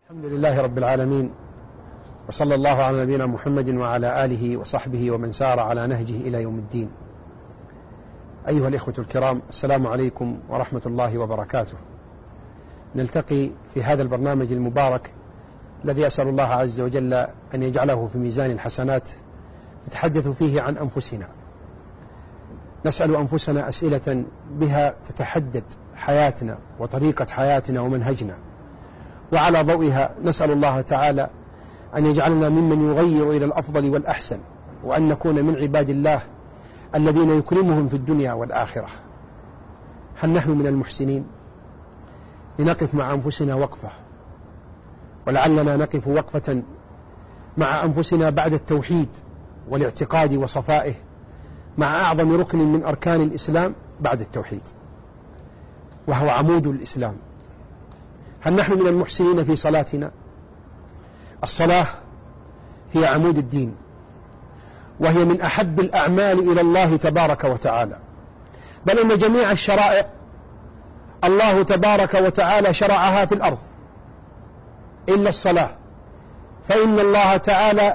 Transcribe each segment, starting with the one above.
الحمد لله رب العالمين، وصلى الله على نبينا محمد وعلى آله وصحبه ومن سار على نهجه إلى يوم الدين. أيها الإخوة الكرام، السلام عليكم ورحمة الله وبركاته. نلتقي في هذا البرنامج المبارك الذي أسأل الله عز وجل أن يجعله في ميزان الحسنات، نتحدث فيه عن أنفسنا، نسأل أنفسنا أسئلة بها تتحدد حياتنا وطريقة حياتنا ومنهجنا، وعلى ضوئها نسأل الله تعالى أن يجعلنا ممن يغير إلى الأفضل والأحسن، وأن نكون من عباد الله الذين يكرمهم في الدنيا والآخرة. هل نحن من المحسنين؟ لنقف مع أنفسنا وقفة، ولعلنا نقف وقفة مع أنفسنا بعد التوحيد والاعتقاد وصفائه، مع أعظم ركن من أركان الإسلام بعد التوحيد، وهو عمود الإسلام. هل نحن من المحسنين في صلاتنا؟ الصلاة هي عمود الدين، وهي من أحب الأعمال إلى الله تبارك وتعالى، بل إن جميع الشرائع الله تبارك وتعالى شرعها في الأرض إلا الصلاة، فإن الله تعالى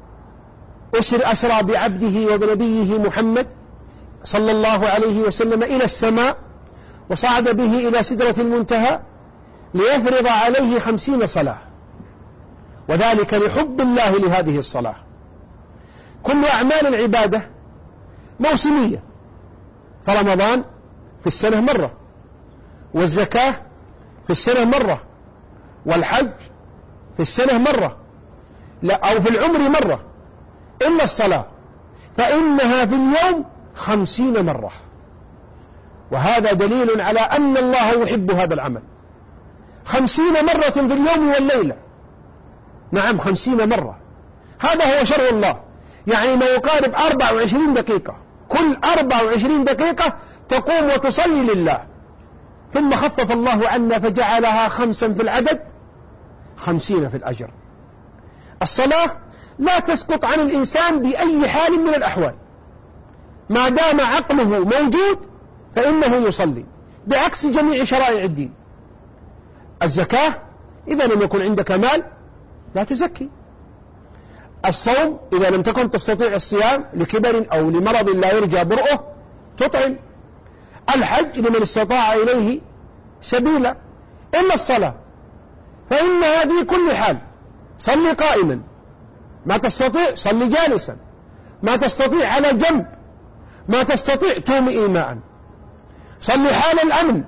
أسرى بعبده وبنبيه محمد صلى الله عليه وسلم إلى السماء، وصعد به إلى سدرة المنتهى ليفرض عليه 50 صلاة، وذلك لحب الله لهذه الصلاة. كل أعمال العبادة موسمية، فرمضان في السنة مرة، والزكاة في السنة مرة، والحج في السنة مرة، أو في العمر مرة، إلا الصلاة فإنها في اليوم 50 مرة، وهذا دليل على أن الله يحب هذا العمل. 50 مرة في اليوم والليلة، نعم 50 مرة، هذا هو شرع الله، يعني ما يقارب 24 دقيقة، كل 24 دقيقة تقوم وتصلي لله. ثم خفف الله عنا فجعلها 5 في العدد 50 في الأجر. الصلاة لا تسقط عن الإنسان بأي حال من الأحوال، ما دام عقله موجود فإنه يصلي، بعكس جميع شرائع الدين. الزكاة إذا لم يكن عندك مال لا تزكي. الصوم إذا لم تكن تستطيع الصيام لكبر أو لمرض لا يرجى برؤه تطعم. الحج لمن استطاع إليه سبيلا. إلا الصلاة فإنها في كل حال، صلي قائما، ما تستطيع صلي جالسا، ما تستطيع على جنب، ما تستطيع توم إيماء، صلي حال الأمن،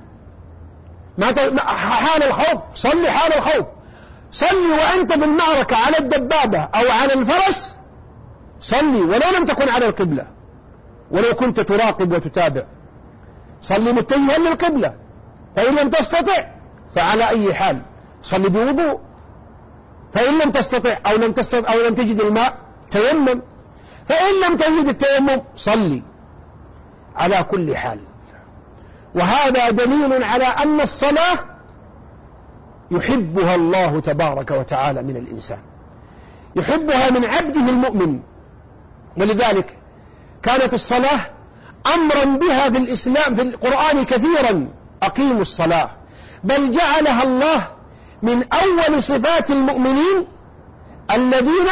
حال الخوف صلي حال الخوف، صلي وأنت في المعركة على الدبابة أو على الفرس، صلي ولو لم تكن على القبلة، ولو كنت تراقب وتتابع، صلي متجها للقبلة، فإن لم تستطع فعلى أي حال صلي بوضوء، فإن لم تستطع أو لم تجد الماء تيمم، فإن لم تجد التيمم صلي على كل حال. وهذا دليل على أن الصلاة يحبها الله تبارك وتعالى من الإنسان، يحبها من عبده المؤمن، ولذلك كانت الصلاة أمرا بها في الإسلام في القرآن كثيرا، أقيموا الصلاة، بل جعلها الله من أول صفات المؤمنين الذين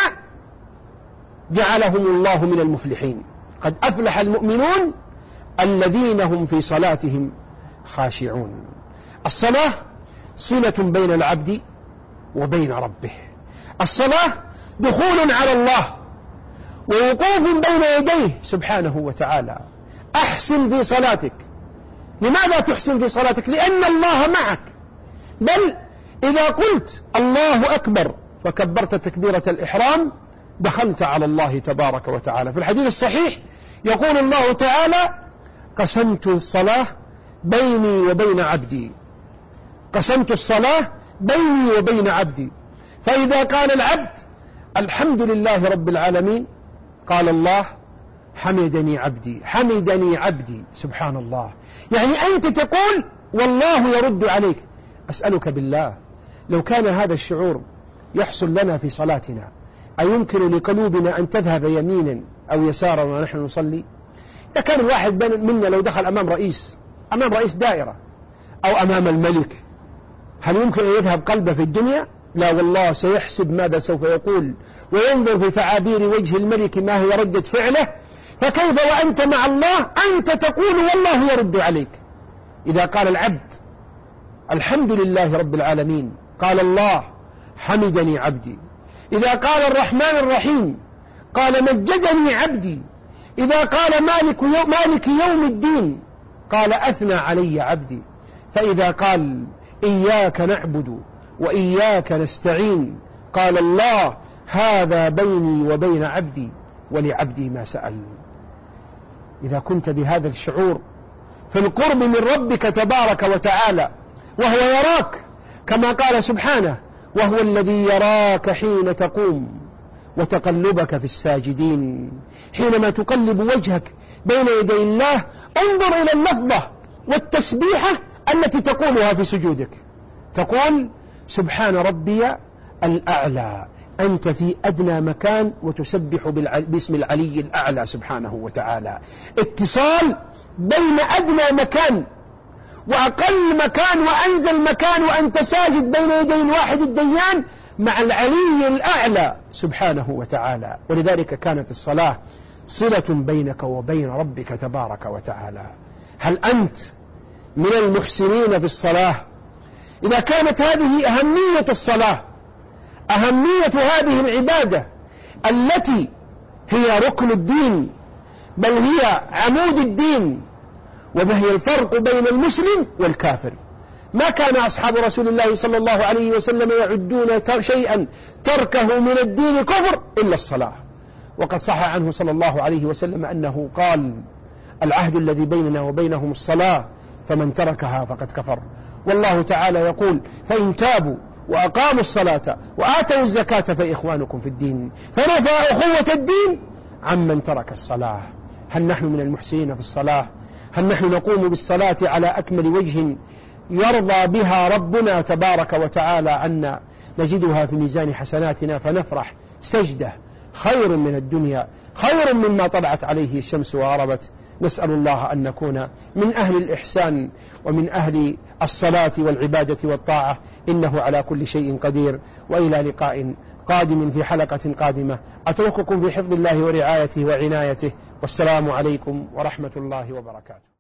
جعلهم الله من المفلحين. قد أفلح المؤمنون الذين هم في صلاتهم خاشعون. الصلاة صلة بين العبد وبين ربه، الصلاة دخول على الله ووقوف بين يديه سبحانه وتعالى. أحسن في صلاتك. لماذا تحسن في صلاتك؟ لأن الله معك، بل إذا قلت الله أكبر فكبرت تكبيرة الإحرام دخلت على الله تبارك وتعالى. في الحديث الصحيح يقول الله تعالى: قسمت الصلاة بيني وبين عبدي، قسمت الصلاة بيني وبين عبدي. فإذا قال العبد الحمد لله رب العالمين قال الله حمدني عبدي، حمدني عبدي. سبحان الله، يعني أنت تقول والله يرد عليك. أسألك بالله لو كان هذا الشعور يحصل لنا في صلاتنا، أيمكن لقلوبنا أن تذهب يمينا أو يسارا ونحن نصلي؟ إذا كان الواحد منا لو دخل أمام رئيس دائرة أو أمام الملك، هل يمكن أن يذهب قلبه في الدنيا؟ لا والله سيحسب ماذا سوف يقول وينظر في تعابير وجه الملك ما هي ردة فعله. فكيف وأنت مع الله أنت تقول والله يرد عليك؟ إذا قال العبد الحمد لله رب العالمين قال الله حمدني عبدي. إذا قال الرحمن الرحيم قال مجدني عبدي. إذا قال مالك يوم الدين قال أثنى علي عبدي. فإذا قال إياك نعبد وإياك نستعين قال الله هذا بيني وبين عبدي ولعبدي ما سأل. إذا كنت بهذا الشعور في القرب من ربك تبارك وتعالى وهو يراك كما قال سبحانه وهو الذي يراك حين تقوم وتقلبك في الساجدين. حينما تقلب وجهك بين يدي الله انظر إلى اللفظة والتسبيحة التي تقولها في سجودك. تقول سبحان ربي الأعلى. أنت في أدنى مكان وتسبح باسم العلي الأعلى سبحانه وتعالى. اتصال بين أدنى مكان وأقل مكان وأنزل مكان وأنت ساجد بين يدي الواحد الديان مع العلي الأعلى سبحانه وتعالى. ولذلك كانت الصلاة صلة بينك وبين ربك تبارك وتعالى. هل أنت من المحسنين في الصلاة؟ إذا كانت هذه أهمية الصلاة، أهمية هذه العبادة التي هي ركن الدين بل هي عمود الدين، وما هي الفرق بين المسلم والكافر؟ ما كان أصحاب رسول الله صلى الله عليه وسلم يعدون شيئا تركه من الدين كفر إلا الصلاة. وقد صح عنه صلى الله عليه وسلم أنه قال العهد الذي بيننا وبينهم الصلاة فمن تركها فقد كفر. والله تعالى يقول فإن تابوا وأقاموا الصلاة وآتوا الزكاة فإخوانكم في الدين. فنفى أخوة الدين عمن ترك الصلاة. هل نحن من المحسنين في الصلاة؟ هل نحن نقوم بالصلاة على أكمل وجه يرضى بها ربنا تبارك وتعالى عنا؟ نجدها في ميزان حسناتنا فنفرح سجدة خير من الدنيا، خير مما طلعت عليه الشمس وغربت. نسأل الله أن نكون من أهل الإحسان ومن أهل الصلاة والعبادة والطاعة، إنه على كل شيء قدير. وإلى لقاء قادم في حلقة قادمة، أترككم في حفظ الله ورعايته وعنايته، والسلام عليكم ورحمة الله وبركاته.